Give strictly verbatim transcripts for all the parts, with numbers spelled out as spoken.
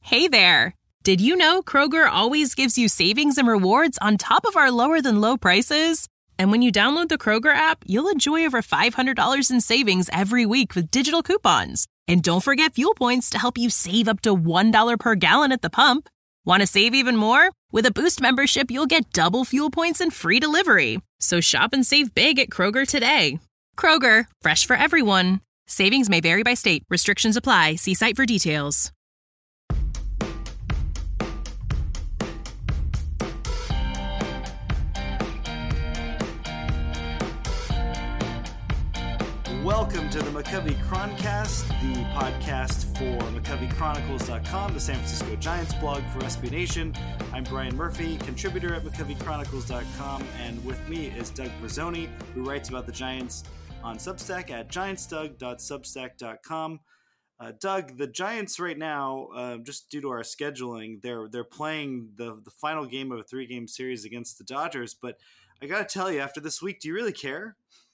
Hey there! Did you know Kroger always gives you savings and rewards on top of our lower-than-low prices? And when you download the Kroger app, you'll enjoy over five hundred dollars in savings every week with digital coupons. And don't forget fuel points to help you save up to one dollar per gallon at the pump. Want to save even more? With a Boost membership, you'll get double fuel points and free delivery. So shop and save big at Kroger today. Kroger, fresh for everyone. Savings may vary by state. Restrictions apply. See site for details. Welcome to the McCovey Chroncast, the podcast for McCovey Chronicles dot com, the San Francisco Giants blog for S B Nation. I'm Brian Murphy, contributor at McCovey Chronicles dot com, and with me is Doug Brazzoni, who writes about the Giants on Substack at giants doug dot substack dot com. Uh, Doug, the Giants right now, uh, just due to our scheduling, they're they're playing the the final game of a three-game series against the Dodgers. But I got to tell you, after this week, do you really care?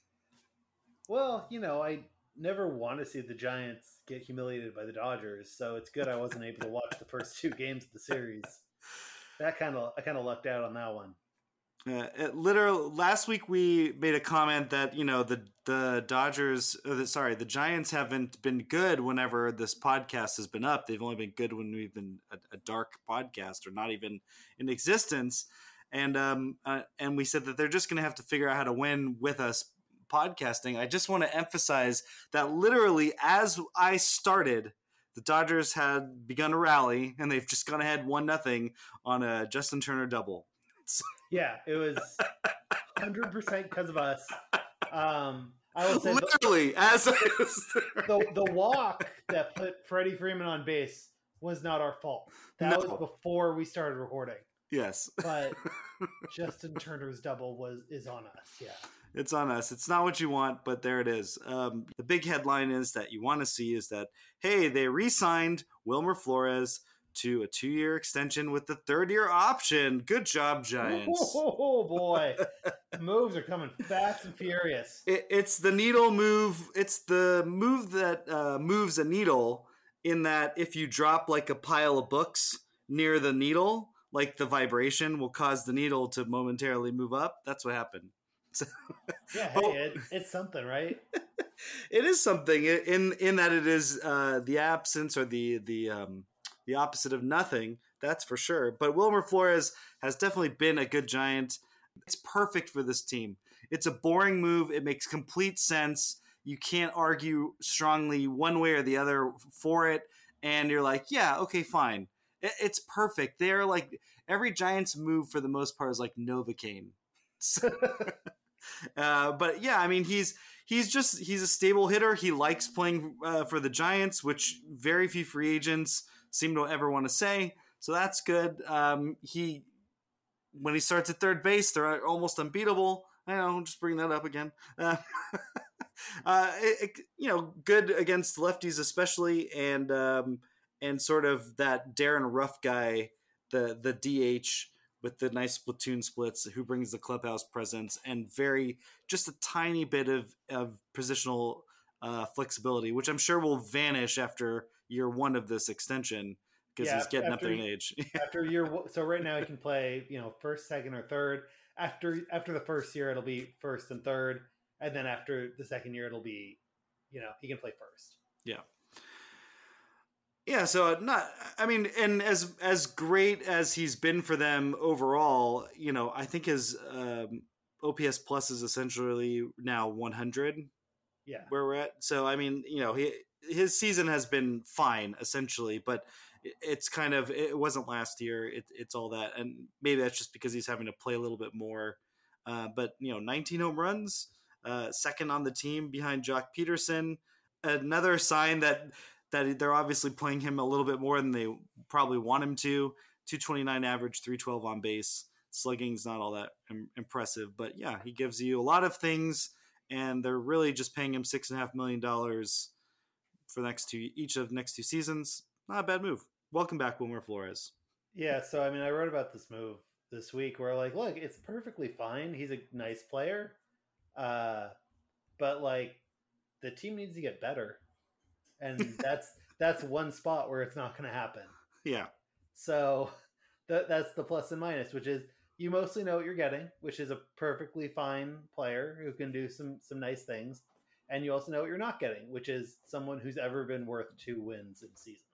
Well, you know, I never want to see the Giants get humiliated by the Dodgers, so it's good I wasn't able to watch the first two games of the series. That kind of I kind of lucked out on that one. Uh, it literally, last week we made a comment that, you know, the the Dodgers, or the, sorry, the Giants haven't been good whenever this podcast has been up. They've only been good when we've been a, a dark podcast or not even in existence. And um uh, and we said that they're just going to have to figure out how to win with us podcasting. I just want to emphasize that literally as I started, the Dodgers had begun a rally and they've just gone ahead one nothing on a Justin Turner double. So. Yeah, it was one hundred percent because of us. Um, I will say literally the, as I was the the walk that put Freddie Freeman on base was not our fault. That no. was before we started recording. Yes, but Justin Turner's double was is on us. Yeah. It's on us. It's not what you want, but there it is. Um, the big headline is that you want to see is that, hey, they re-signed Wilmer Flores to a two-year extension with the third-year option. Good job, Giants. Oh, boy. The moves are coming fast and furious. It, it's the needle move. It's the move that uh, moves a needle in that if you drop like a pile of books near the needle, like the vibration will cause the needle to momentarily move up. That's what happened. Yeah, hey, it, it's something, right? It is something in in that it is uh, the absence or the the um, the opposite of nothing. That's for sure. But Wilmer Flores has definitely been a good Giant. It's perfect for this team. It's a boring move. It makes complete sense. You can't argue strongly one way or the other for it. And you're like, yeah, okay, fine. It, it's perfect. They're like every Giants move for the most part is like Novocaine. So, uh, but yeah, I mean, he's he's just he's a stable hitter. He likes playing uh, for the Giants, which very few free agents seem to ever want to say. So that's good. Um, he when he starts at third base, they're almost unbeatable. I know, just bring that up again. Uh, uh, it, it, you know, good against lefties especially, and um, and sort of that Darren Ruff guy, the the D H. With the nice platoon splits, who brings the clubhouse presence and very just a tiny bit of, of positional uh, flexibility, which I'm sure will vanish after year one of this extension because yeah, he's getting up there in age. After year, so right now he can play, you know, first, second, or third. After after the first year, it'll be first and third, and then after the second year, it'll be, you know, he can play first. Yeah. Yeah, so not, I mean, and as as great as he's been for them overall, you know, I think his um, O P S plus is essentially now one hundred. Yeah, where we're at. So I mean, you know, he his season has been fine essentially, but it's kind of it wasn't last year. It, it's all that, and maybe that's just because he's having to play a little bit more. Uh, but you know, nineteen home runs, uh, second on the team behind Jock Peterson. Another sign that. that they're obviously playing him a little bit more than they probably want him to. two twenty-nine average, three twelve on base. Slugging's not all that im- impressive, but yeah, he gives you a lot of things, and they're really just paying him six and a half million dollars for the next two, each of the next two seasons. Not a bad move. Welcome back, Wilmer Flores. Yeah, so I mean, I wrote about this move this week where like, look, it's perfectly fine. He's a nice player, uh, but like the team needs to get better. And that's that's one spot where it's not going to happen. Yeah. So that that's the plus and minus, which is you mostly know what you're getting, which is a perfectly fine player who can do some some nice things, and you also know what you're not getting, which is someone who's ever been worth two wins in a season.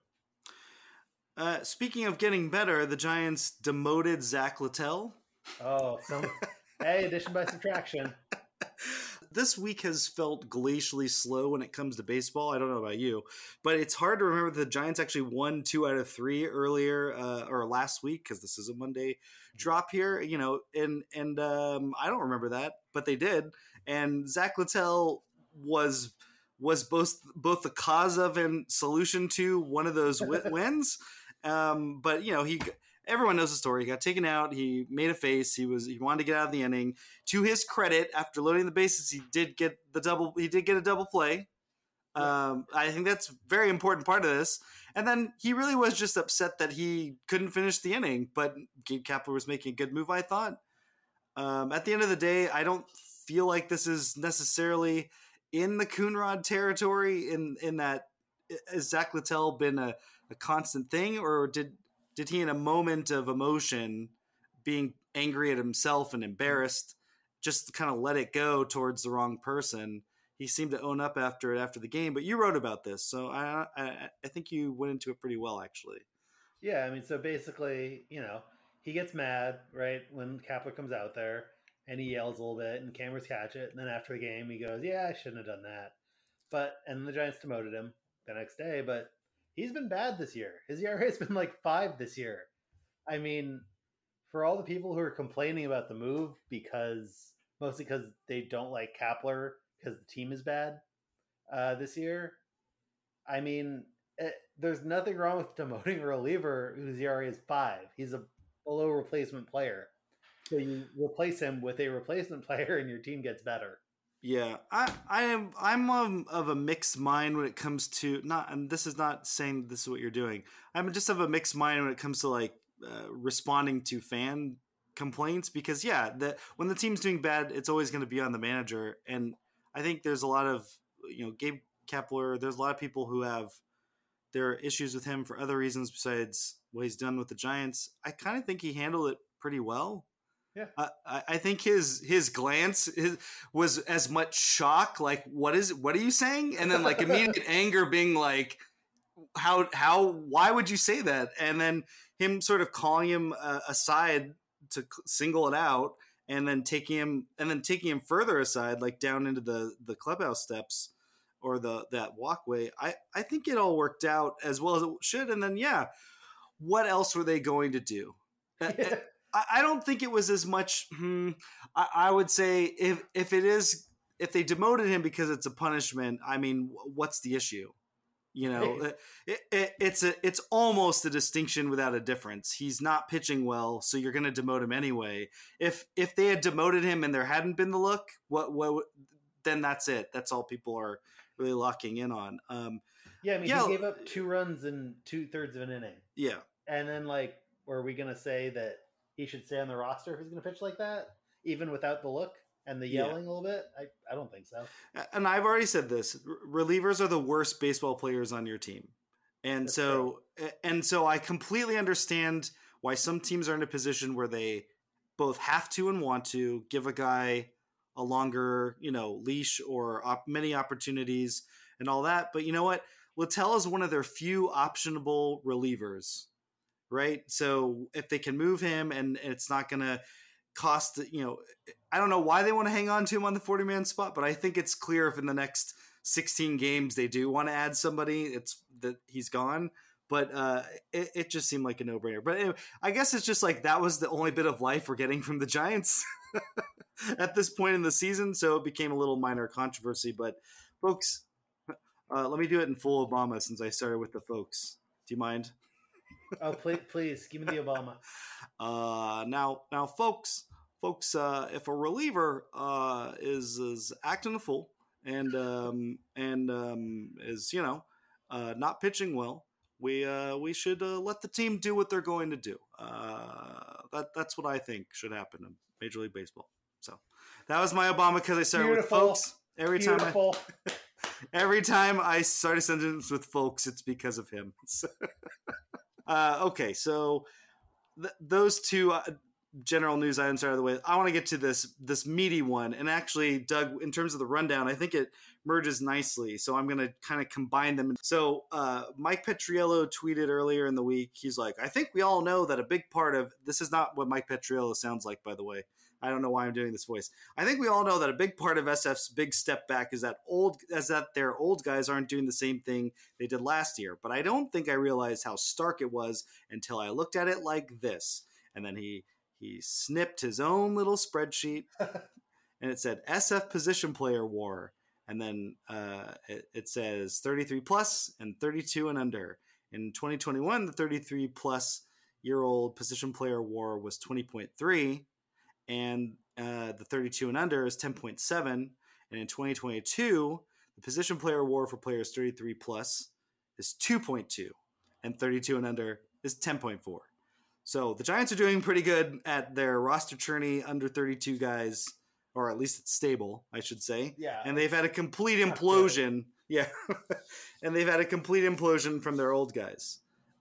Uh, speaking of getting better, the Giants demoted Zach Littell. Oh, some hey, addition by subtraction. This week has felt glacially slow when it comes to baseball. I don't know about you, but it's hard to remember the Giants actually won two out of three earlier uh, or last week, because this is a Monday drop here, you know, and and um, I don't remember that, but they did. And Zach Littell was was both both the cause of and solution to one of those wins. Um, but you know, he. Everyone knows the story. He got taken out. He made a face. He was he wanted to get out of the inning. To his credit, after loading the bases, he did get the double. He did get a double play. Um, I think that's a very important part of this. And then he really was just upset that he couldn't finish the inning. But Gabe Kapler was making a good move, I thought. Um, at the end of the day, I don't feel like this is necessarily in the Coonrod territory. In in that, has Zach Littell been a, a constant thing, or did Did he, in a moment of emotion, being angry at himself and embarrassed, just kind of let it go towards the wrong person? He seemed to own up after it after the game. But you wrote about this, so I, I I think you went into it pretty well, actually. Yeah, I mean, so basically, you know, he gets mad, right, when Kapler comes out there, and he yells a little bit, and cameras catch it. And then after the game, he goes, yeah, I shouldn't have done that. But, and the Giants demoted him the next day, but he's been bad this year. His E R A has been like five this year. I mean, for all the people who are complaining about the move, because mostly because they don't like Kapler because the team is bad uh, this year, I mean, it, there's nothing wrong with demoting a reliever whose E R A is five. He's a below replacement player. So you replace him with a replacement player and your team gets better. Yeah, I, I am. I'm of, of a mixed mind when it comes to not. And this is not saying this is what you're doing. I'm just of a mixed mind when it comes to like uh, responding to fan complaints, because yeah, the when the team's doing bad, it's always going to be on the manager. And I think there's a lot of you know Gabe Kapler. There's a lot of people who have their issues with him for other reasons besides what he's done with the Giants. I kind of think he handled it pretty well. Yeah, uh, I, I think his his glance his, was as much shock, like what is what are you saying, and then like immediate anger, being like, how how why would you say that? And then him sort of calling him uh, aside to single it out, and then taking him and then taking him further aside, like down into the the clubhouse steps or the that walkway. I I think it all worked out as well as it should. And then yeah, what else were they going to do? Yeah. I don't think it was as much. Hmm, I, I would say if if it is if they demoted him because it's a punishment, I mean, what's the issue? You know, it, it, it's a it's almost a distinction without a difference. He's not pitching well, so you're going to demote him anyway. If if they had demoted him and there hadn't been the look, what what then that's it. That's all people are really locking in on. Um, yeah, I mean, yeah, he gave up two runs in two thirds of an inning. Yeah, and then like, were we going to say that he should stay on the roster if he's going to pitch like that, even without the look and the yelling yeah. a little bit? I, I don't think so. And I've already said this. Relievers are the worst baseball players on your team. And That's so true. and so I completely understand why some teams are in a position where they both have to and want to give a guy a longer, you know, leash or op- many opportunities and all that. But you know what? Littell is one of their few optionable relievers. Right. So if they can move him and it's not going to cost, you know, I don't know why they want to hang on to him on the forty man spot, but I think it's clear if in the next sixteen games they do want to add somebody, it's that he's gone. But uh, it, it just seemed like a no brainer. But anyway, I guess it's just like that was the only bit of life we're getting from the Giants at this point in the season. So it became a little minor controversy. But folks, uh, let me do it in full Obama since I started with the folks. Do you mind? Oh, please, please give me the Obama. Uh, now, now, folks, folks, uh, if a reliever uh, is is acting a fool and um, and um, is you know uh, not pitching well, we uh, we should uh, let the team do what they're going to do. Uh, that that's what I think should happen in Major League Baseball. So that was my Obama because I started Beautiful. with folks. Every Beautiful. time I every time I start a sentence with folks, it's because of him. uh, okay, so th- those two uh, general news items are out of the way. I want to get to this this meaty one, and actually, Doug, in terms of the rundown, I think it merges nicely. So I'm going to kind of combine them. So uh, Mike Petriello tweeted earlier in the week. He's like, I think we all know that a big part of this is not what Mike Petriello sounds like, by the way. I don't know why I'm doing this voice. I think we all know that a big part of S F's big step back is that old, as that their old guys aren't doing the same thing they did last year. But I don't think I realized how stark it was until I looked at it like this. And then he he snipped his own little spreadsheet, and it said S F position player war. And then uh, it, it says thirty-three plus and thirty-two and under. In twenty twenty-one, the thirty-three plus year old position player war was twenty point three. And uh, the thirty-two and under is ten point seven. And in twenty twenty-two, the position player war for players thirty-three plus is two point two. And thirty-two and under is ten point four. So the Giants are doing pretty good at their roster churney under thirty-two guys, or at least it's stable, I should say. Yeah. And they've had a complete implosion. Yeah. And they've had a complete implosion from their old guys.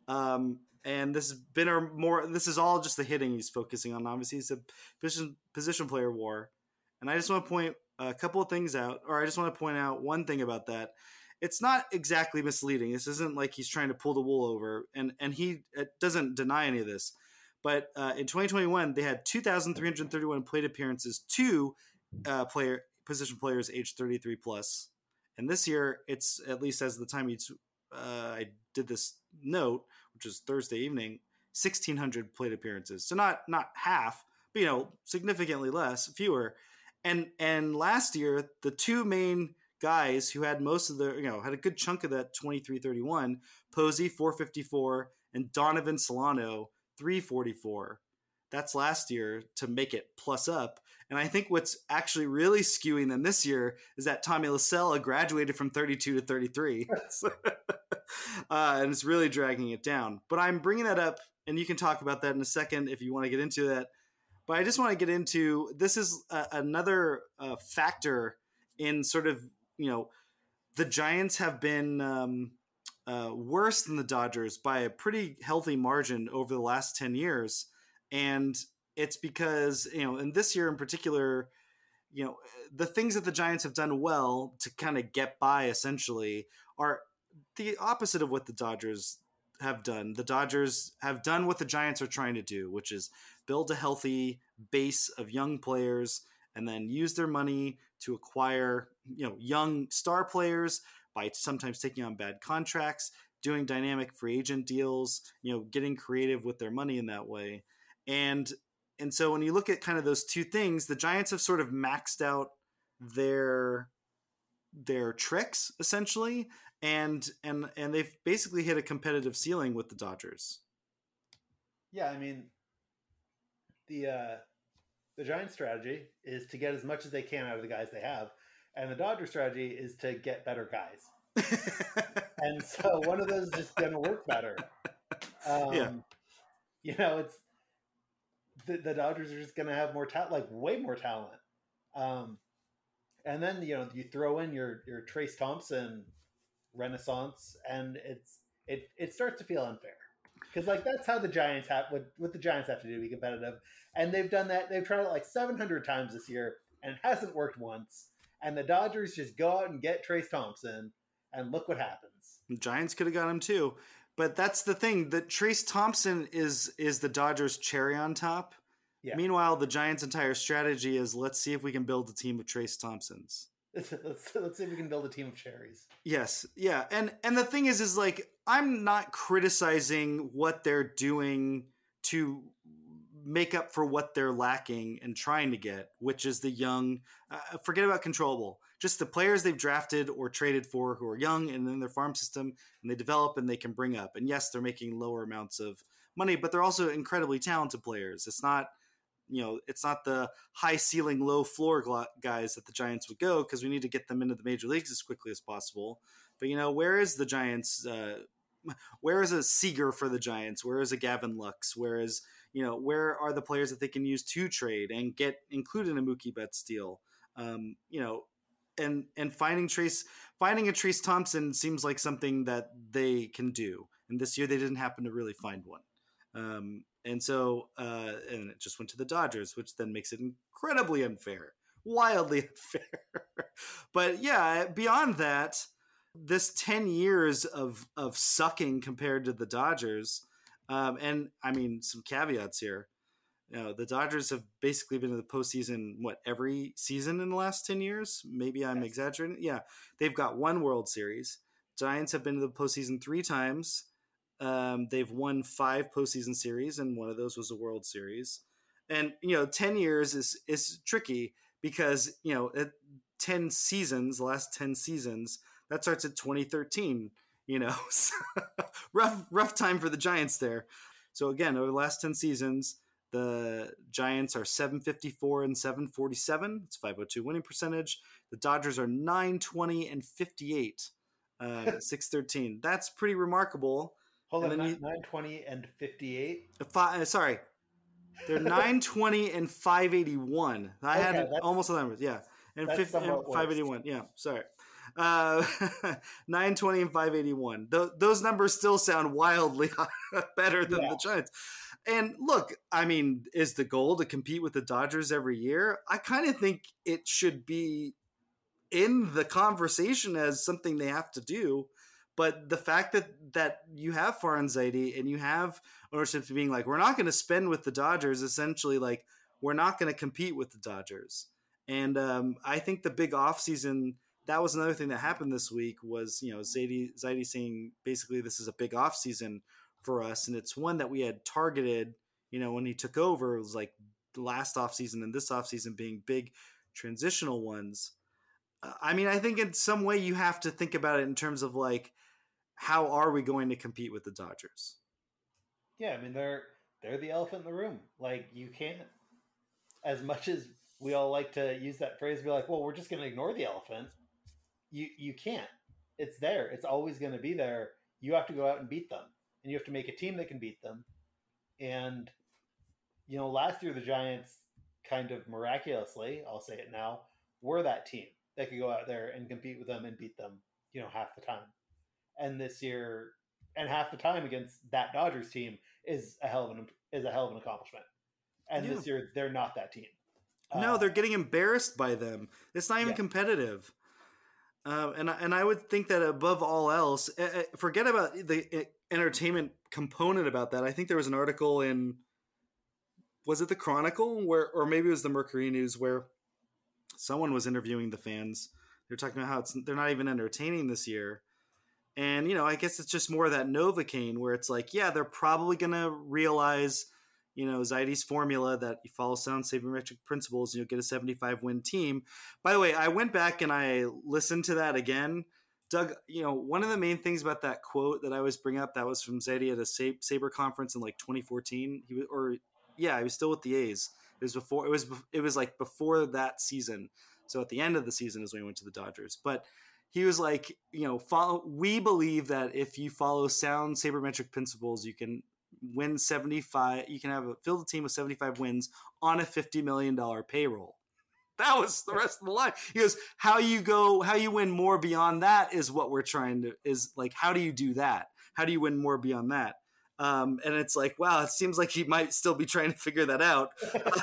Um, And this has been a more. This is all just the hitting he's focusing on. Obviously, it's a position position player war, and I just want to point a couple of things out, or I just want to point out one thing about that. It's not exactly misleading. This isn't like he's trying to pull the wool over, and and he doesn't deny any of this. But uh, in twenty twenty-one, they had two thousand three hundred thirty-one plate appearances to uh, player position players aged thirty-three plus, and this year it's, at least as the time you uh, I did this note, which is Thursday evening, sixteen hundred plate appearances. So not not half, but, you know, significantly less, fewer. And and last year, the two main guys who had most of the, you know, had a good chunk of that twenty-three thirty-one, Posey four fifty-four and Donovan Solano three forty-four. That's last year to make it plus up. And I think what's actually really skewing them this year is that Tommy LaSella graduated from thirty-two to thirty-three. uh, and it's really dragging it down. But I'm bringing that up, and you can talk about that in a second if you want to get into that. But I just want to get into, this is uh, another uh, factor in sort of, you know, the Giants have been um, uh, worse than the Dodgers by a pretty healthy margin over the last ten years. And it's because, you know, and this year in particular, you know, the things that the Giants have done well to kind of get by essentially are the opposite of what the Dodgers have done. The Dodgers have done what the Giants are trying to do, which is build a healthy base of young players and then use their money to acquire, you know, young star players by sometimes taking on bad contracts, doing dynamic free agent deals, you know, getting creative with their money in that way. And and so when you look at kind of those two things, the Giants have sort of maxed out their their tricks essentially, and and and they've basically hit a competitive ceiling with the Dodgers. Yeah, I mean, the uh, the Giants' strategy is to get as much as they can out of the guys they have, and the Dodgers' strategy is to get better guys. And so one of those is just going to work better. Um, yeah. You know, it's the, the Dodgers are just going to have more talent, like way more talent. Um, and then, you know, you throw in your, your Trace Thompson renaissance, and it's it it starts to feel unfair. Because, like, that's how the Giants have, what, what the Giants have to do to be competitive. And they've done that. They've tried it like seven hundred times this year, and it hasn't worked once. And the Dodgers just go out and get Trace Thompson, and look what happens. The Giants could have got him too. But that's the thing, that Trace Thompson is is the Dodgers' cherry on top. Yeah. Meanwhile, the Giants' entire strategy is, let's see if we can build a team of Trace Thompsons. let's, let's see if we can build a team of cherries. Yes, yeah. And and the thing is, is like, I'm not criticizing what they're doing to make up for what they're lacking and trying to get, which is the young, uh, forget about controllable, just the players they've drafted or traded for who are young and in their farm system, and they develop and they can bring up. And yes, they're making lower amounts of money, but they're also incredibly talented players. It's not, you know, it's not the high ceiling, low floor guys that the Giants would go, because we need to get them into the major leagues as quickly as possible. But, you know, where is the Giants? Uh, where is a Seager for the Giants? Where is a Gavin Lux? Where is, you know, where are the players that they can use to trade and get included in a Mookie Betts deal? Um, you know, and and finding Trace, finding a Trace Thompson seems like something that they can do. And this year they didn't happen to really find one. Um, and so, uh, and it just went to the Dodgers, which then makes it incredibly unfair, wildly unfair. But yeah, beyond that, this ten years of, of sucking compared to the Dodgers. Um, and I mean, some caveats here. You know, the Dodgers have basically been in the postseason, what, every season in the last ten years? Maybe I'm yes. exaggerating. Yeah. They've got one World Series. Giants have been to the postseason three times. Um, they've won five postseason series, and one of those was a World Series. And, you know, ten years is, is tricky because, you know, at ten seasons, the last ten seasons, that starts at twenty thirteen, you know, rough, rough time for the Giants there. So again, over the last ten seasons, the Giants are seven fifty-four and seven forty-seven. It's five oh two winning percentage. The Dodgers are nine twenty and fifty-eight, uh, six thirteen. That's pretty remarkable. Hold on, you, nine twenty and fifty-eight? Five, sorry. They're nine twenty and five eighty-one. I okay, had almost the numbers, yeah. And, fifty, and five eighty-one, yeah, sorry. Uh, nine twenty and five eighty-one. Th- those numbers still sound wildly better than yeah. the Giants. And look, I mean, is the goal to compete with the Dodgers every year? I kind of think it should be in the conversation as something they have to do. But the fact that, that you have Farhan Zaidi and you have ownership being like, we're not going to spend with the Dodgers, essentially like, we're not going to compete with the Dodgers. And um, I think the big offseason, that was another thing that happened this week was, you know, Zaidi, Zaidi saying basically this is a big offseason for us. And it's one that we had targeted, you know, when he took over. It was like the last offseason and this offseason being big transitional ones. Uh, I mean, I think in some way you have to think about it in terms of like, how are we going to compete with the Dodgers? Yeah, I mean, they're they're the elephant in the room. Like, you can't, as much as we all like to use that phrase, be like, well, we're just going to ignore the elephant. You you can't. It's there. It's always going to be there. You have to go out and beat them. And you have to make a team that can beat them. And, you know, last year the Giants kind of miraculously, I'll say it now, were that team that could go out there and compete with them and beat them, you know, half the time. And this year, and half the time against that Dodgers team is a hell of an is a hell of an accomplishment. And yeah. this year, they're not that team. No, uh, they're getting embarrassed by them. It's not even yeah. competitive. Uh, and and I would think that above all else, uh, forget about the entertainment component about that. I think there was an article in, was it the Chronicle, where, or maybe it was the Mercury News, where someone was interviewing the fans. They're talking about how it's, they're not even entertaining this year. And, you know, I guess it's just more of that Novocaine where it's like, yeah, they're probably going to realize, you know, Zaidi's formula that you follow sound sabermetric principles and you'll get a seventy-five win team. By the way, I went back and I listened to that again. Doug, you know, one of the main things about that quote that I always bring up, that was from Zaidi at a Sabre conference in like twenty fourteen. He was, or yeah, he was still with the A's. It was before, it was, it was like before that season. So at the end of the season is when he went to the Dodgers. But he was like, you know, follow, we believe that if you follow sound sabermetric principles, you can win seventy-five, you can have a field a team with seventy-five wins on a fifty million dollars payroll. That was the rest of the line. He goes, how you go, how you win more beyond that is what we're trying to, is like, how do you do that? How do you win more beyond that? Um, and it's like, wow, it seems like he might still be trying to figure that out.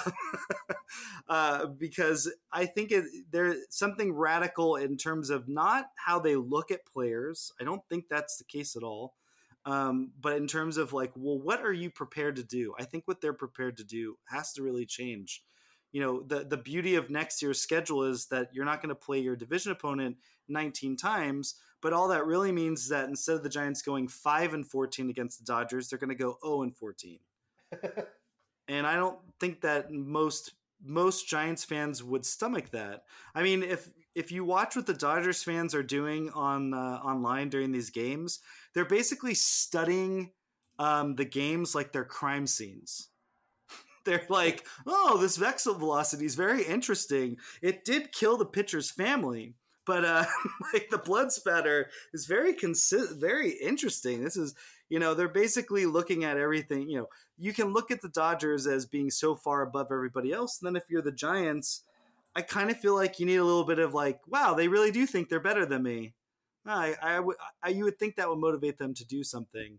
uh, because I think it, there's something radical in terms of not how they look at players. I don't think that's the case at all. Um, but in terms of like, well, what are you prepared to do? I think what they're prepared to do has to really change. You know, the, the beauty of next year's schedule is that you're not going to play your division opponent nineteen times, but all that really means is that instead of the Giants going five and fourteen against the Dodgers, they're going to go zero and fourteen. And I don't think that most most Giants fans would stomach that. I mean, if if you watch what the Dodgers fans are doing on uh, online during these games, they're basically studying um, the games like they're crime scenes. They're like, oh, this vexil velocity is very interesting. It did kill the pitcher's family, but uh, like the blood spatter is very consi- very interesting. This is, you know, they're basically looking at everything. You know, you can look at the Dodgers as being so far above everybody else. And then if you're the Giants, I kind of feel like you need a little bit of like, wow, they really do think they're better than me. I, I, I, you would think that would motivate them to do something.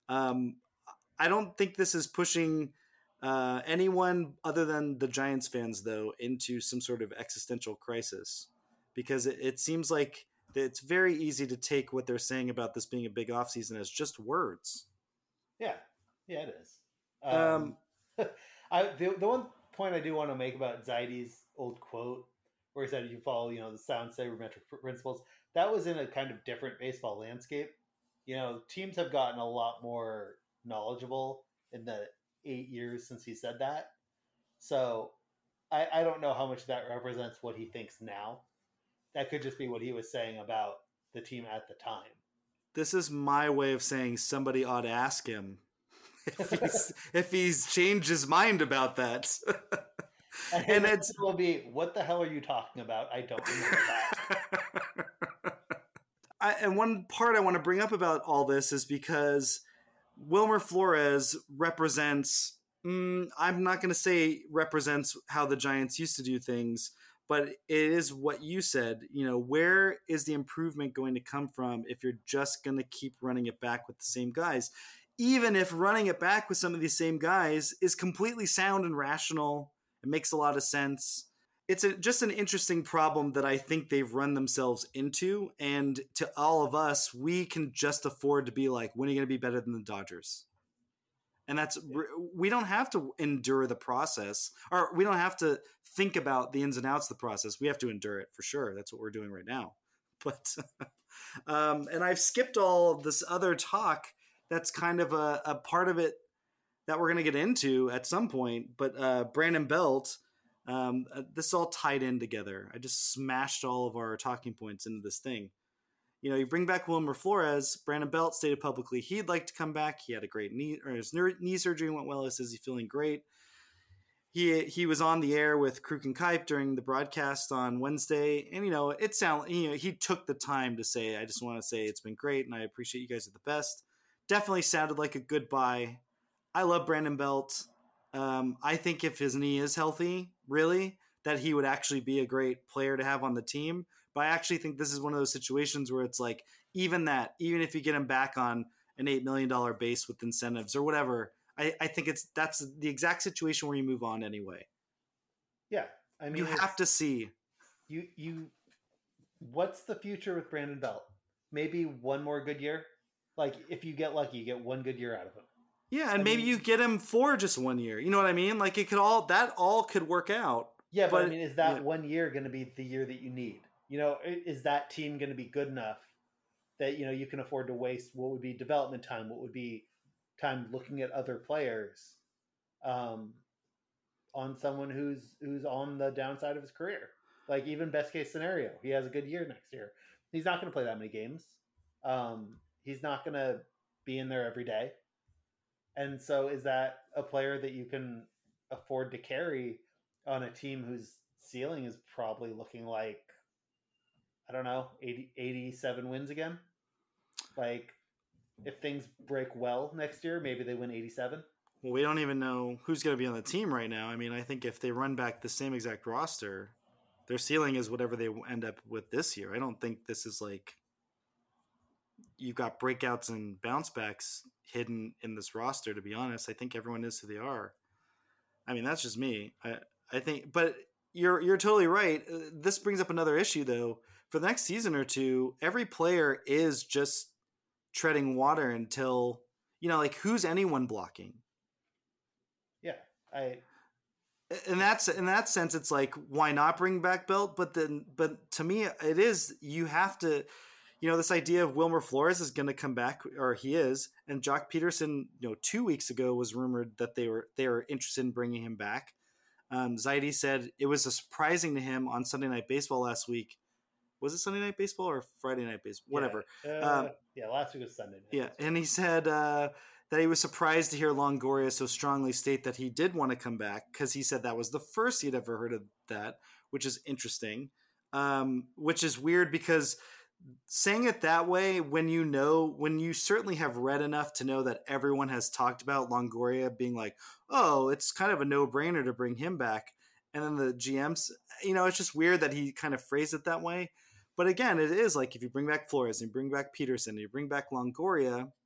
Um, I don't think this is pushing uh, anyone other than the Giants fans, though, into some sort of existential crisis, because it, it seems like it's very easy to take what they're saying about this being a big offseason as just words. Yeah, yeah, it is. Um, Um, I the, the one point I do want to make about Zaidi's old quote, where he said, "You follow, you know, the sound sabermetric principles." That was in a kind of different baseball landscape. You know, teams have gotten a lot more knowledgeable in the eight years since he said that. So I, I don't know how much that represents what he thinks now. That could just be what he was saying about the team at the time. This is my way of saying somebody ought to ask him if he's, if he's changed his mind about that. And, and it will be, what the hell are you talking about? I don't remember that. I, and one part I want to bring up about all this is because Wilmer Flores represents, mm, I'm not going to say represents how the Giants used to do things, but it is what you said. You know, where is the improvement going to come from if you're just going to keep running it back with the same guys? Even if running it back with some of these same guys is completely sound and rational, it makes a lot of sense. It's a, just an interesting problem that I think they've run themselves into. And to all of us, we can just afford to be like, when are you going to be better than the Dodgers? And that's, we don't have to endure the process, or we don't have to think about the ins and outs of the process. We have to endure it for sure. That's what we're doing right now. But, um, and I've skipped all of this other talk. That's kind of a, a part of it that we're going to get into at some point. But uh, Brandon Belt, um, uh, this all tied in together. I just smashed all of our talking points into this thing. You know, you bring back Wilmer Flores. Brandon Belt stated publicly he'd like to come back. He had a great knee, or his knee surgery went well. He says he's feeling great. He he was on the air with Kruk and Kipe during the broadcast on Wednesday, and you know, it sound you know he took the time to say, "I just want to say it's been great, and I appreciate you guys are the best." Definitely sounded like a goodbye. I love Brandon Belt. Um, I think if his knee is healthy, really, that he would actually be a great player to have on the team. But I actually think this is one of those situations where it's like, even that, even if you get him back on an eight million dollars base with incentives or whatever, I, I think it's that's the exact situation where you move on anyway. Yeah. I mean, you have to see. You, you, what's the future with Brandon Belt? Maybe one more good year? Like, if you get lucky, you get one good year out of him. Yeah, and I maybe mean, you get him for just one year. You know what I mean? Like, it could all, that all could work out. Yeah, but, but I mean, is that yeah. one year going to be the year that you need? You know, is that team going to be good enough that, you know, you can afford to waste what would be development time, what would be time looking at other players um, on someone who's who's on the downside of his career? Like, even best case scenario, he has a good year next year. He's not going to play that many games. Um, he's not going to be in there every day. And so is that a player that you can afford to carry on a team whose ceiling is probably looking like, I don't know, eighty, eighty-seven wins again? Like, if things break well next year, maybe they win eighty-seven. Well, we don't even know who's going to be on the team right now. I mean, I think if they run back the same exact roster, their ceiling is whatever they end up with this year. I don't think this is like you've got breakouts and bounce backs hidden in this roster, to be honest. I think everyone is who they are. I mean, that's just me. I, I think, but you're, you're totally right. This brings up another issue though. For the next season or two, every player is just treading water until, you know, like who's anyone blocking? Yeah. I, and that's, in that sense, it's like, why not bring back Belt? But then, but to me, it is, you have to, you know, this idea of Wilmer Flores is going to come back, or he is, and Jock Peterson, you know, two weeks ago was rumored that they were they were interested in bringing him back. Um, Zaidi said it was surprising to him on Sunday Night Baseball last week. Was it Sunday Night Baseball or Friday Night Baseball? Whatever. Yeah, uh, um, yeah last week was Sunday Night Yeah, Baseball. And he said uh, that he was surprised to hear Longoria so strongly state that he did want to come back, because he said that was the first he'd ever heard of that, which is interesting, um, which is weird because saying it that way when you know, when you certainly have read enough to know that everyone has talked about Longoria being like, oh, it's kind of a no-brainer to bring him back. And then the G Ms, you know, it's just weird that he kind of phrased it that way. But again, it is like if you bring back Flores and you bring back Peterson and you bring back Longoria,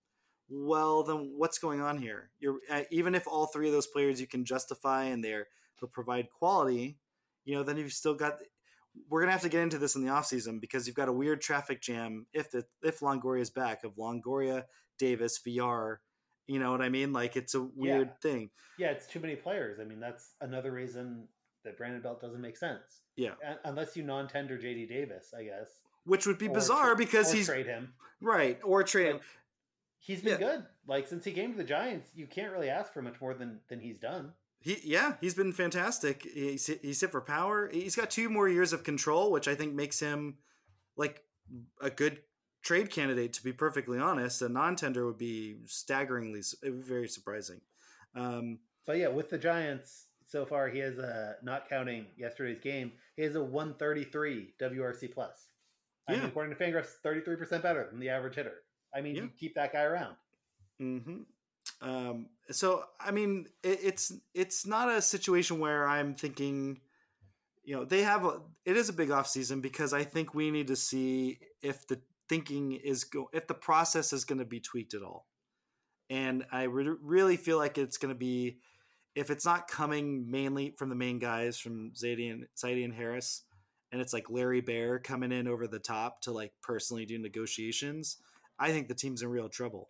well, then what's going on here? You're uh, even if all three of those players you can justify and they're they'll provide quality, you know, then you've still got. We're gonna have to get into this in the offseason because you've got a weird traffic jam if the if Longoria is back of Longoria, Davis, V R. You know what I mean? Like it's a weird yeah. thing. Yeah, it's too many players. I mean, that's another reason that Brandon Belt doesn't make sense. Yeah, unless you non-tender J D Davis, I guess. Which would be or bizarre tra- because or he's trade him right or trade. Like, he's been yeah. good. Like since he came to the Giants, you can't really ask for much more than than he's done. He yeah, he's been fantastic. He's he's hit for power. He's got two more years of control, which I think makes him like a good trade candidate. To be perfectly honest, a non-tender would be staggeringly very surprising. Um, but yeah, with the Giants so far, he has a not counting yesterday's game. He has a one thirty-three W R C plus. I yeah. mean, according to Fangraphs, thirty-three percent better than the average hitter. I mean, yeah. you keep that guy around. Mm-hmm. Um, so, I mean, it, it's it's not a situation where I'm thinking, you know, they have a, it is a big off season because I think we need to see if the thinking is go if the process is going to be tweaked at all. And I re- really feel like it's going to be, if it's not coming mainly from the main guys from Zaidi and Zaidi and Harris, and it's like Larry Bear coming in over the top to like personally do negotiations, I think the team's in real trouble.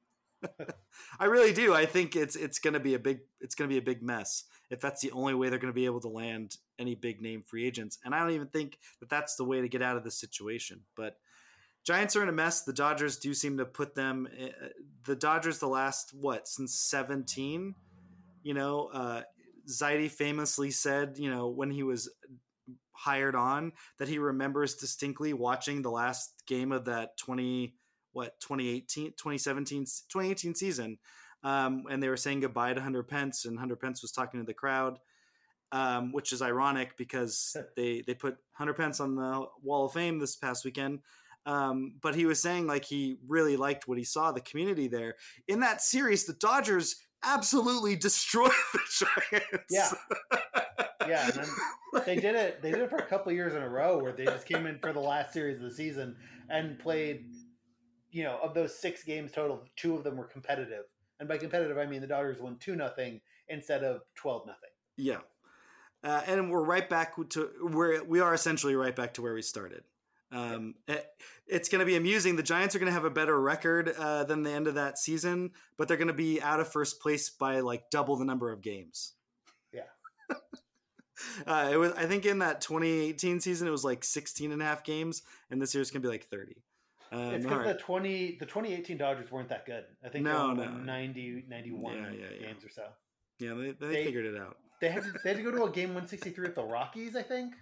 I really do. I think it's it's going to be a big it's going to be a big mess if that's the only way they're going to be able to land any big name free agents. And I don't even think that that's the way to get out of this situation. But Giants are in a mess. The Dodgers do seem to put them. The Dodgers the last what since seventeen. You know, uh, Zaidi famously said, you know, when he was hired on, that he remembers distinctly watching the last game of that twenty. What twenty eighteen, twenty seventeen, twenty eighteen season, um, and they were saying goodbye to Hunter Pence, and Hunter Pence was talking to the crowd, um, which is ironic because they they put Hunter Pence on the Wall of Fame this past weekend. Um, but he was saying like he really liked what he saw, the community there in that series. The Dodgers absolutely destroyed the Giants. Yeah, yeah. And then they did it. They did it for a couple of years in a row where they just came in for the last series of the season and played. You know, of those six games total, two of them were competitive. And by competitive, I mean the Dodgers won two nothing instead of twelve nothing. Yeah. Uh, and we're right back to where we are essentially right back to where we started. Um, it, it's going to be amusing. The Giants are going to have a better record uh, than the end of that season, but they're going to be out of first place by like double the number of games. Yeah. uh, it was, I think in that twenty eighteen season, it was like sixteen and a half games, and this year's going to be like thirty. Um, it's because right. the twenty the twenty eighteen Dodgers weren't that good. I think no, they won no. ninety, ninety-one yeah, yeah, yeah. games or so. Yeah, they, they, they figured it out. They had to they had to go to a game one sixty-three with the Rockies, I think.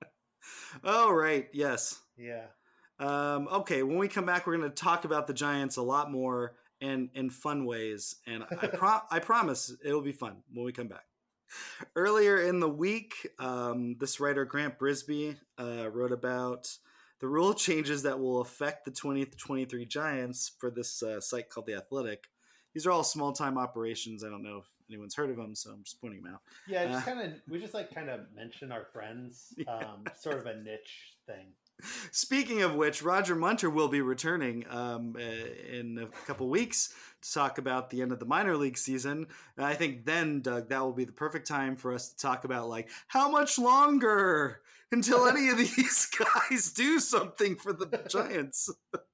Oh, right. Yes. Yeah. Um, okay, when we come back, we're going to talk about the Giants a lot more and in fun ways. And I, pro- I promise it'll be fun when we come back. Earlier in the week, um, this writer, Grant Brisbee, uh, wrote about the rule changes that will affect the twenty twenty-three Giants for this uh, site called The Athletic. These are all small-time operations. I don't know if anyone's heard of them, so I'm just pointing them out. Yeah, just uh, kind of we just like kind of mention our friends, um, yeah. Sort of a niche thing. Speaking of which, Roger Munter will be returning um, uh, in a couple weeks to talk about the end of the minor league season. And I think then, Doug, that will be the perfect time for us to talk about like how much longer until any of these guys do something for the Giants.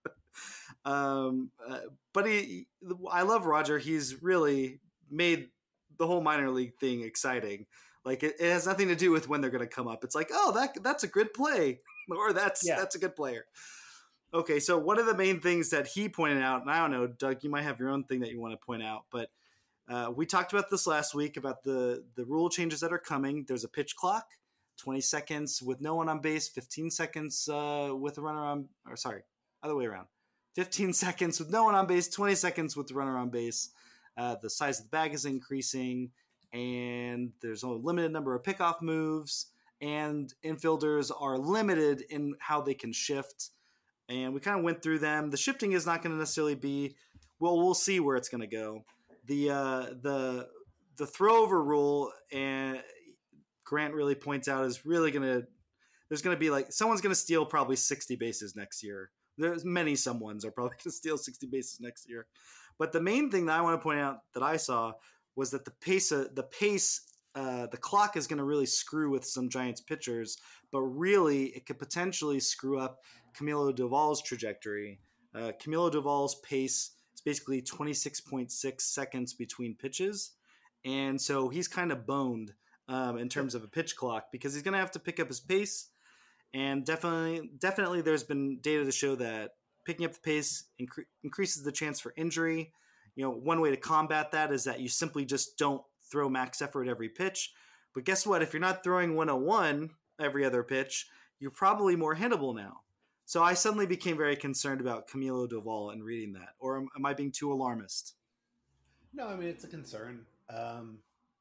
um, uh, but he, I love Roger. He's really made the whole minor league thing exciting. Like it, it has nothing to do with when they're going to come up. It's like, oh, that that's a good play. Or that's yeah. that's a good player. Okay, so one of the main things that he pointed out, and I don't know, Doug, you might have your own thing that you want to point out, but uh, we talked about this last week about the, the rule changes that are coming. There's a pitch clock, twenty seconds with no one on base, fifteen seconds uh, with a runner on, or sorry, other way around. fifteen seconds with no one on base, twenty seconds with the runner on base. Uh, the size of the bag is increasing, and there's only a limited number of pickoff moves. And infielders are limited in how they can shift. And we kind of went through them. The shifting is not going to necessarily be, well, we'll see where it's going to go. The uh, the the throwover rule, and Grant really points out, is really going to, there's going to be like, someone's going to steal probably sixty bases next year. There's many someones are probably going to steal sixty bases next year. But the main thing that I want to point out that I saw was that the pace, uh, the pace, uh, the clock is going to really screw with some Giants pitchers, but really it could potentially screw up Camilo Doval's trajectory. Uh, Camilo Doval's pace is basically twenty-six point six seconds between pitches. And so he's kind of boned um, in terms of a pitch clock because he's going to have to pick up his pace. And definitely, definitely there's been data to show that picking up the pace incre- increases the chance for injury. You know, one way to combat that is that you simply just don't throw max effort every pitch. But guess what? If you're not throwing one oh one every other pitch, you're probably more hittable now. So I suddenly became very concerned about Camilo Doval and reading that. Or am, am I being too alarmist? No, I mean, it's a concern. Um,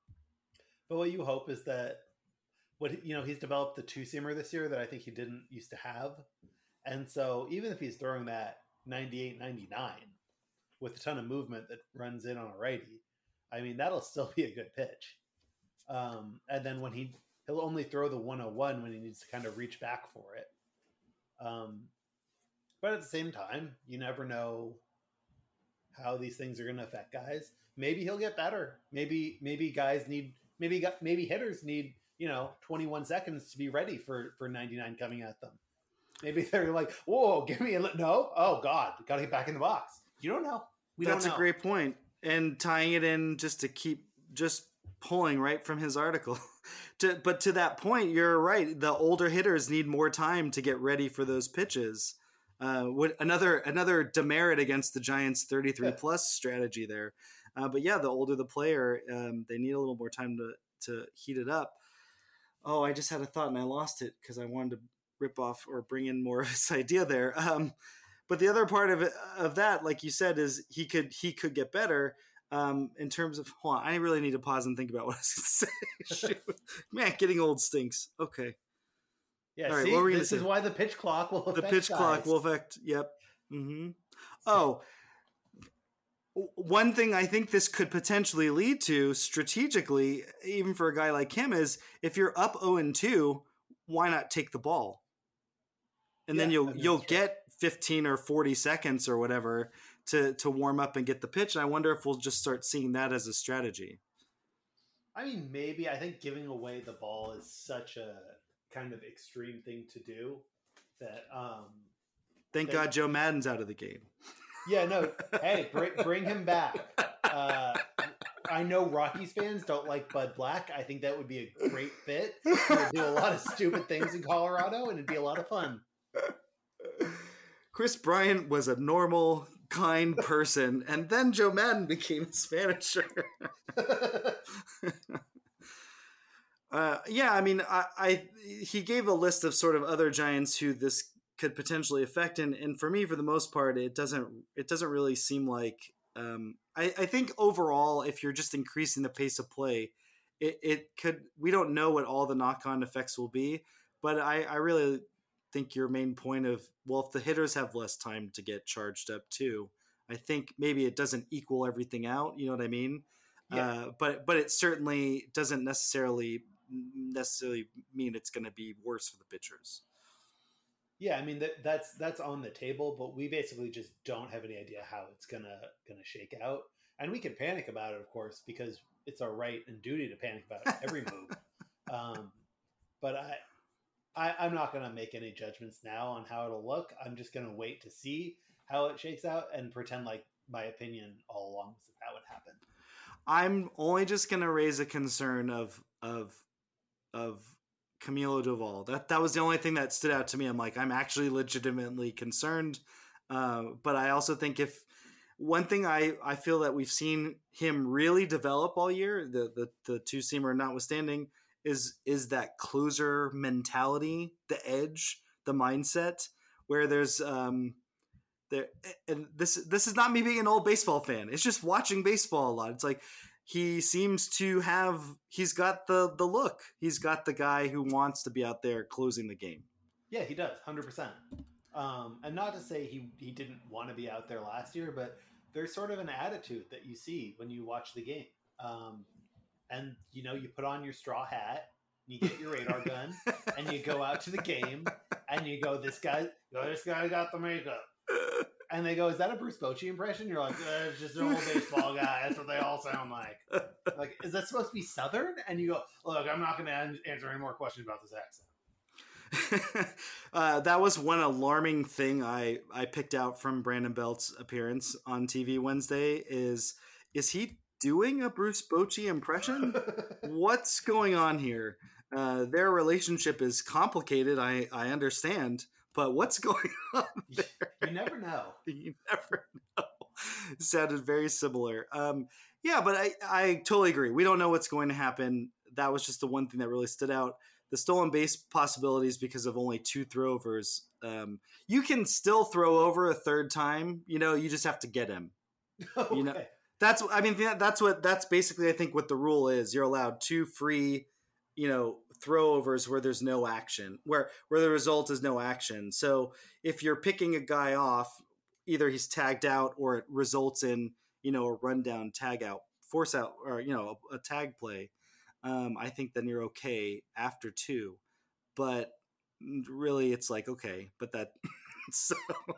but what you hope is that what, you know, he's developed the two-seamer this year that I think he didn't used to have. And so even if he's throwing that ninety-eight, ninety-nine with a ton of movement that runs in on a righty, I mean, that'll still be a good pitch. Um, and then when he, he'll only throw the one oh one when he needs to kind of reach back for it. Um, but at the same time, you never know how these things are going to affect guys. Maybe he'll get better. Maybe, maybe guys need, maybe, maybe hitters need, you know, twenty-one seconds to be ready for, for ninety-nine coming at them. Maybe they're like, whoa, give me a, no. Oh God, got to get back in the box. You don't know. We That's don't know. a great point. And tying it in just to keep just pulling right from his article. to, but to that point, you're right. The older hitters need more time to get ready for those pitches. Uh, what another another demerit against the Giants' thirty-three yeah. plus strategy there. Uh, but yeah, the older the player, um, they need a little more time to to heat it up. Oh, I just had a thought and I lost it because I wanted to rip off or bring in more of this idea there. Um, but the other part of it, of that, like you said, is he could he could get better. Um, in terms of, hold on, I really need to pause and think about what I was going to say. Man, getting old stinks. Okay. Yeah, all right, see, what were we this say? is why the pitch clock will affect The pitch guys. clock will affect, yep. Mm-hmm. Oh, one thing I think this could potentially lead to strategically, even for a guy like him, is if you're up oh and two, why not take the ball? And yeah, then you'll you'll right. get fifteen or forty seconds or whatever to, to warm up and get the pitch. And I wonder if we'll just start seeing that as a strategy. I mean, maybe. I think giving away the ball is such a kind of extreme thing to do that. Um, Thank that, God Joe Madden's out of the game. Yeah, no. Hey, bring, bring him back. Uh, I know Rockies fans don't like Bud Black. I think that would be a great fit. He would do a lot of stupid things in Colorado, and it'd be a lot of fun. Chris Bryant was a normal, kind person, and then Joe Madden became his manager. uh, yeah, I mean, I, I he gave a list of sort of other Giants who this could potentially affect, and, and for me, for the most part, it doesn't it doesn't really seem like. Um, I, I think overall, if you're just increasing the pace of play, it, it could. We don't know what all the knock-on effects will be, but I, I really think your main point of, well, if the hitters have less time to get charged up too, I think maybe it doesn't equal everything out. You know what I mean? Yeah. Uh, but but it certainly doesn't necessarily necessarily mean it's going to be worse for the pitchers. Yeah, I mean that, that's that's on the table, but we basically just don't have any idea how it's gonna gonna shake out, and we can panic about it, of course, because it's our right and duty to panic about every move. Um, but I, I, I'm not gonna make any judgments now on how it'll look. I'm just gonna wait to see how it shakes out and pretend like my opinion all along was that that would happen. I'm only just gonna raise a concern of of of. Camilo Doval. That that was the only thing that stood out to me. I'm like, I'm actually legitimately concerned. Uh, but I also think if one thing I, I feel that we've seen him really develop all year, the the, the two seamer notwithstanding, is is that closer mentality, the edge, the mindset, where there's um there and this this is not me being an old baseball fan. It's just watching baseball a lot. It's like he seems to have, he's got the, the look. He's got the guy who wants to be out there closing the game. Yeah, he does, one hundred percent. Um, and not to say he, he didn't want to be out there last year, but there's sort of an attitude that you see when you watch the game. Um, and, you know, you put on your straw hat, you get your radar gun, and you go out to the game, and you go, this guy, this guy got the makeup. and they go, "Is that a Bruce Bochy impression?" You're like, eh, "It's just an old baseball guy. That's what they all sound like." Like, is that supposed to be Southern? And you go, "Look, I'm not going to answer any more questions about this accent." uh, that was one alarming thing I, I picked out from Brandon Belt's appearance on T V Wednesday is, is he doing a Bruce Bochy impression? What's going on here? Uh, their relationship is complicated, I, I understand, but what's going on there? You never know. You never know. It sounded very similar. Um, yeah, but I, I totally agree. We don't know what's going to happen. That was just the one thing that really stood out. The stolen base possibilities because of only two throwovers. Um, you can still throw over a third time. You know, you just have to get him. Okay. You know, that's. I mean, that's what. That's basically, I think, what the rule is. You're allowed two free, you know, throwovers where there's no action, where where the result is no action. So if you're picking a guy off, either he's tagged out or it results in, you know, a rundown, tag out, force out, or you know, a, a tag play. Um, I think then you're okay after two, but really it's like, okay, but that, so,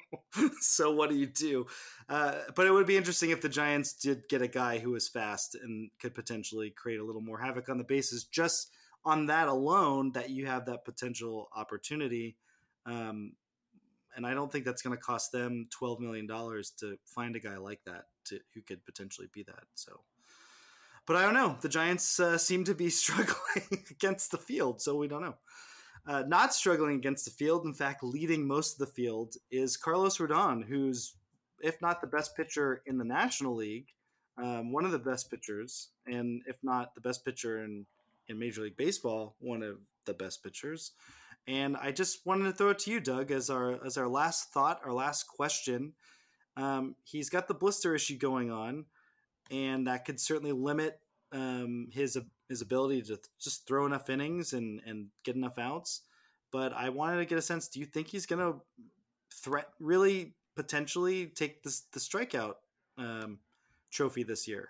so what do you do? Uh, but it would be interesting if the Giants did get a guy who was fast and could potentially create a little more havoc on the bases just on that alone, that you have that potential opportunity. Um, and I don't think that's going to cost them twelve million dollars to find a guy like that to, who could potentially be that. So, but I don't know. The Giants uh, seem to be struggling against the field, so we don't know. Uh, not struggling against the field, in fact, leading most of the field, is Carlos Rodon, who's, if not the best pitcher in the National League, um, one of the best pitchers, and if not the best pitcher in, in Major League Baseball, one of the best pitchers. And I just wanted to throw it to you, Doug, as our as our last thought, our last question. Um, he's got the blister issue going on, and that could certainly limit um, his his ability to just throw enough innings and, and get enough outs. But I wanted to get a sense, do you think he's going to threat really potentially take this, the strikeout um, trophy this year?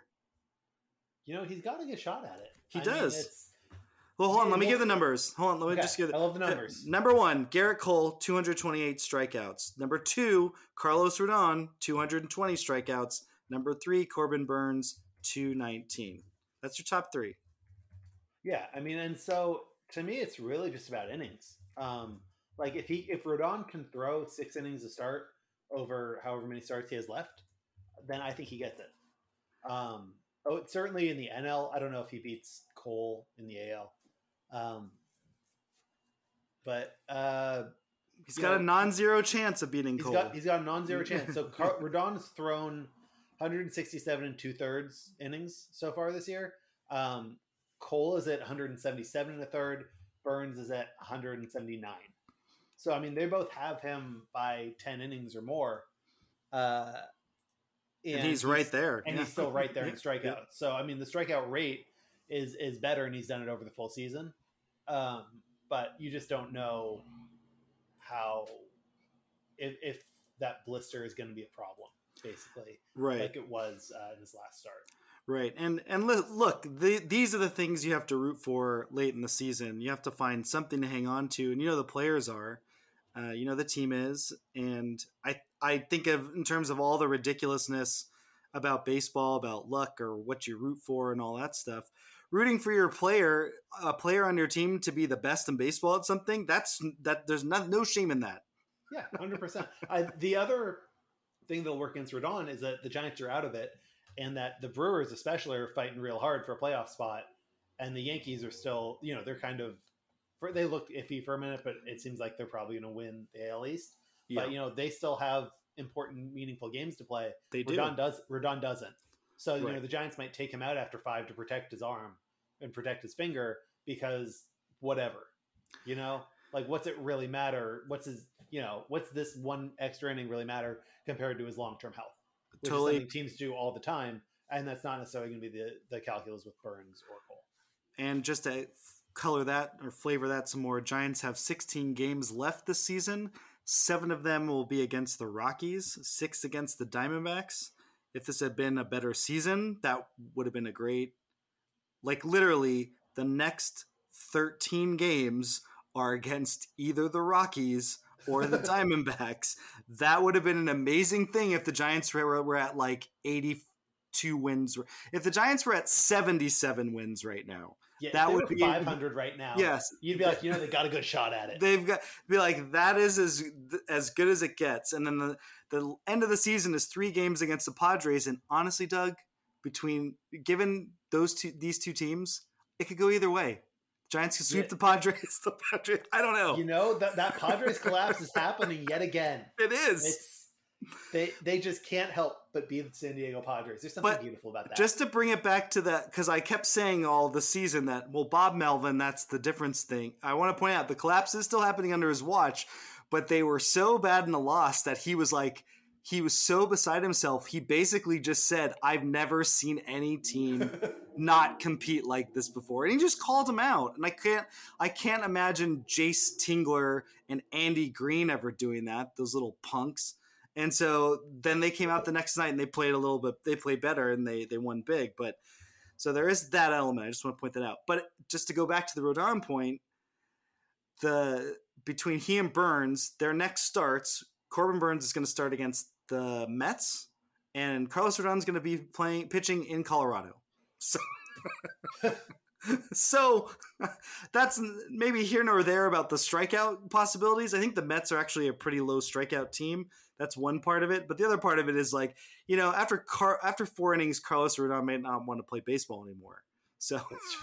You know, he's got to get a shot at it. He I does. Mean, it's, well, hold on. Let me give the numbers. Hold on. Let me okay, just give I love the numbers. Uh, number one, Garrett Cole, two hundred twenty-eight strikeouts. Number two, Carlos Rodon, two hundred twenty strikeouts. Number three, Corbin Burns, two nineteen. That's your top three. Yeah, I mean, and so to me, it's really just about innings. Um, like if he if Rodon can throw six innings to start over however many starts he has left, then I think he gets it. Um, oh, certainly in the N L, I don't know if he beats Cole in the A L. Um, but uh, he's got know, a non-zero chance of beating he's Cole. Got, he's got a non-zero chance. So Car- Rodon's thrown one hundred sixty-seven and two thirds innings so far this year. Um, Cole is at one hundred seventy-seven and a third. Burns is at one hundred seventy-nine. So, I mean, they both have him by ten innings or more. Uh, and, and he's, he's right there. And yeah. he's still right there in strikeouts. Yeah. So, I mean, the strikeout rate is is better, and he's done it over the full season. Um, but you just don't know how, if, if that blister is going to be a problem, basically. Right. Like it was uh, in his last start. Right. And and look, the, these are the things you have to root for late in the season. You have to find something to hang on to. And you know the players are. Uh, you know the team is. And I, I think of in terms of all the ridiculousness about baseball, about luck or what you root for and all that stuff. Rooting for your player, a player on your team to be the best in baseball at something, that's that. There's no, no shame in that. Yeah, one hundred percent. I, the other thing that'll work against Rodon is that the Giants are out of it. And that the Brewers especially are fighting real hard for a playoff spot. And the Yankees are still, you know, they're kind of, they looked iffy for a minute, but it seems like they're probably going to win the A L East. Yeah. But, you know, they still have important, meaningful games to play. They do. Rodon, does, Rodon doesn't. So, you right. know, the Giants might take him out after five to protect his arm and protect his finger because whatever, you know, like what's it really matter? What's his, you know, what's this one extra inning really matter compared to his long-term health? Which totally. Is something teams do all the time, and that's not necessarily going to be the, the calculus with Burns or Cole. And just to color that or flavor that some more, Giants have sixteen games left this season. Seven of them will be against the Rockies, six against the Diamondbacks. If this had been a better season, that would have been a great, like literally the next thirteen games are against either the Rockies or the Diamondbacks. That would have been an amazing thing if the Giants were, were at like eighty-two wins. If the Giants were at seventy-seven wins right now, yeah, that would be be five hundred right now. Yes, you'd be like, you know, they got a good shot at it. They've got be like that is as as good as it gets. And then the the end of the season is three games against the Padres. And honestly, Doug, between given those two these two teams, it could go either way. Giants can sweep yeah. the Padres. The Padres. I don't know. You know that that Padres collapse is happening yet again. It is. It's, they they just can't help but be the San Diego Padres. There's something but beautiful about that. Just to bring it back to that, because I kept saying all the season that well, Bob Melvin, that's the difference thing. I want to point out the collapse is still happening under his watch, but they were so bad in the loss that he was like. He was so beside himself. He basically just said, I've never seen any team not compete like this before. And he just called him out. And I can't, I can't imagine Jace Tingler and Andy Green ever doing that. Those little punks. And so then they came out the next night and they played a little bit, they played better and they, they won big. But so there is that element. I just want to point that out. But just to go back to the Rodon point, the, between he and Burns, their next starts, Corbin Burns is going to start against the Mets, and Carlos Rodon's going to be playing pitching in Colorado. So, so that's maybe here nor there about the strikeout possibilities. I think the Mets are actually a pretty low strikeout team. That's one part of it, but the other part of it is like, you know, after Car- after four innings, Carlos Rodon may not want to play baseball anymore. So,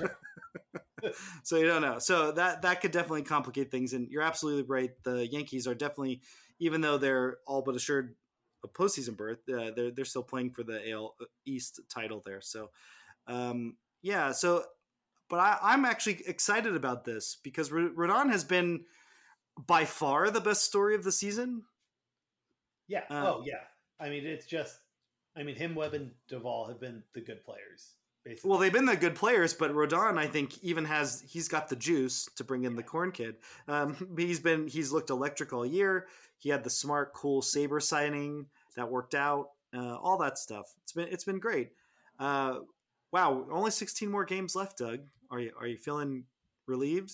so you don't know. So that that could definitely complicate things. And you're absolutely right. The Yankees are definitely, even though they're all but assured a postseason berth, uh, they're they're still playing for the A L East title there. So, um, yeah. So, but I, I'm actually excited about this because Rodon has been by far the best story of the season. Yeah. Um, oh, yeah. I mean, it's just, I mean, him, Webb, and Duvall have been the good players. Basically. Well, they've been the good players, but Rodon, I think, even has he's got the juice to bring in the corn kid. Um, he's been he's looked electric all year. He had the smart, cool Saber signing that worked out. Uh, all that stuff. It's been it's been great. Uh, wow, only sixteen more games left, Doug. Are you are you feeling relieved?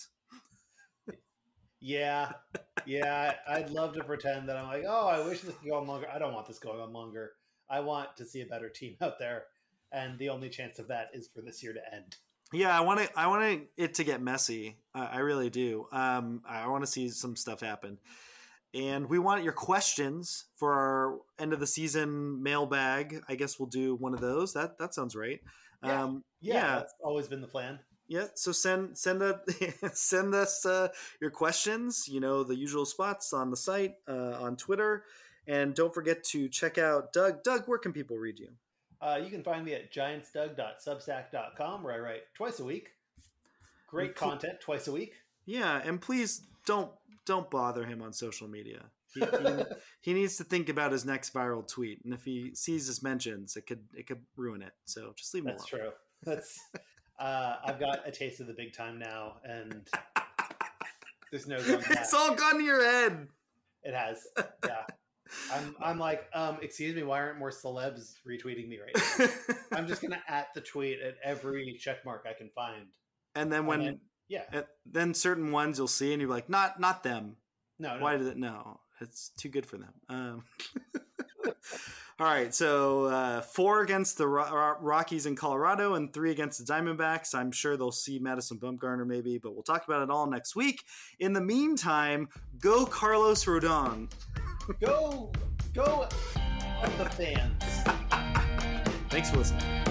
Yeah, yeah. I'd love to pretend that I'm like, oh, I wish this could go on longer. I don't want this going on longer. I want to see a better team out there. And the only chance of that is for this year to end. Yeah, I want to. I want it to get messy. I, I really do. Um, I want to see some stuff happen, and we want your questions for our end of the season mailbag. I guess we'll do one of those. That that sounds right. Yeah, um, yeah, yeah. That's always been the plan. Yeah. So send send a send us uh, your questions. You know, the usual spots on the site, uh, on Twitter, and don't forget to check out Doug. Doug, where can people read you? Uh, you can find me at giants doug dot substack dot com where I write twice a week. Great content twice a week. Yeah, and please don't don't bother him on social media. He, he, he needs to think about his next viral tweet, and if he sees his mentions, it could it could ruin it. So just leave him That's alone. true. That's uh, I've got a taste of the big time now, and there's no going back. It's all gone to your head. It has. Yeah. I'm I'm like, um, excuse me, why aren't more celebs retweeting me right now? I'm just gonna at the tweet at every check mark I can find. And then when and then, yeah, at, then certain ones you'll see and you're like, not not them. No, no. Why did it no? It's too good for them. Um, all right, so uh, four against the Ro- Rockies in Colorado and three against the Diamondbacks. I'm sure they'll see Madison Bumgarner maybe, but we'll talk about it all next week. In the meantime, go Carlos Rodon. Go, go on the fans. Thanks for listening.